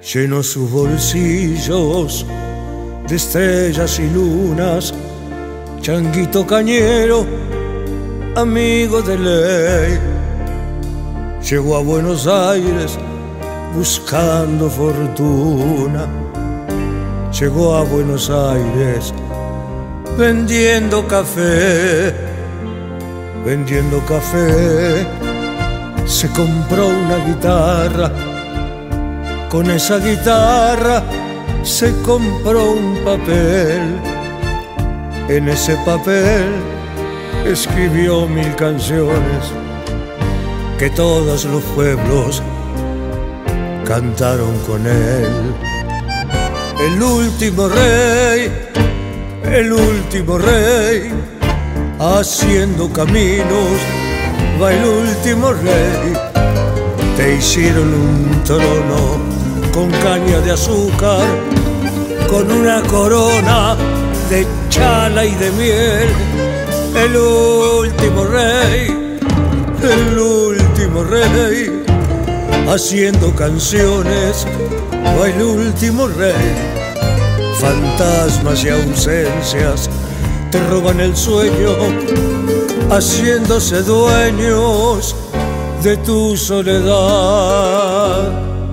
llenó sus bolsillos de estrellas y lunas. Changuito cañero, amigo de ley, llegó a Buenos Aires buscando fortuna. Llegó a Buenos Aires vendiendo café, vendiendo café. Se compró una guitarra, con esa guitarra se compró un papel. En ese papel escribió 1000 canciones que todos los pueblos cantaron con él. El último rey, el último rey, haciendo caminos va el último rey. Te hicieron un trono con caña de azúcar, con una corona de chala y de miel. El último rey, el último rey, haciendo canciones va el último rey. Fantasmas y ausencias te roban el sueño, haciéndose dueños de tu soledad.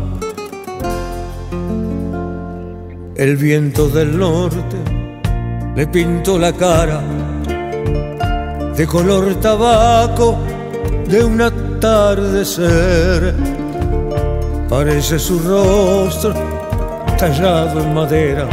El viento del norte le pintó la cara de color tabaco de un atardecer. Parece su rostro tallado en madera,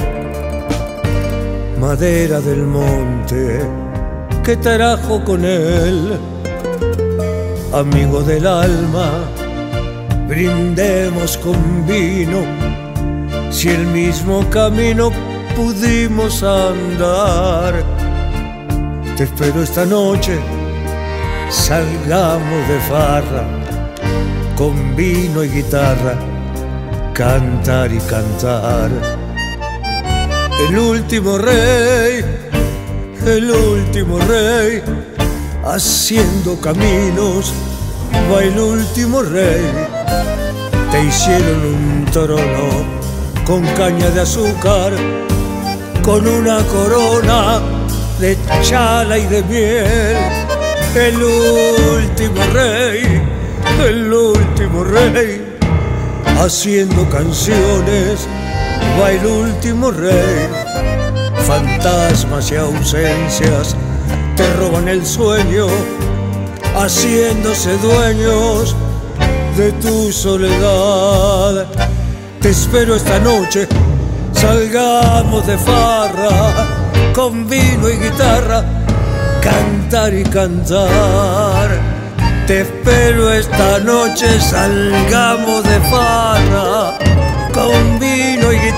madera del monte que trajo con él. Amigo del alma, brindemos con vino, si el mismo camino pudimos andar. Te espero esta noche, salgamos de farra, con vino y guitarra, cantar y cantar. El último rey, el último rey, haciendo caminos va el último rey. Te hicieron un trono con caña de azúcar, con una corona de chala y de miel. El último rey, el último rey, haciendo canciones va el último rey. Fantasmas y ausencias te roban el sueño, haciéndose dueños de tu soledad. Te espero esta noche, salgamos de farra, con vino y guitarra, cantar y cantar. Te espero esta noche, salgamos de farra, con vino y guitarra,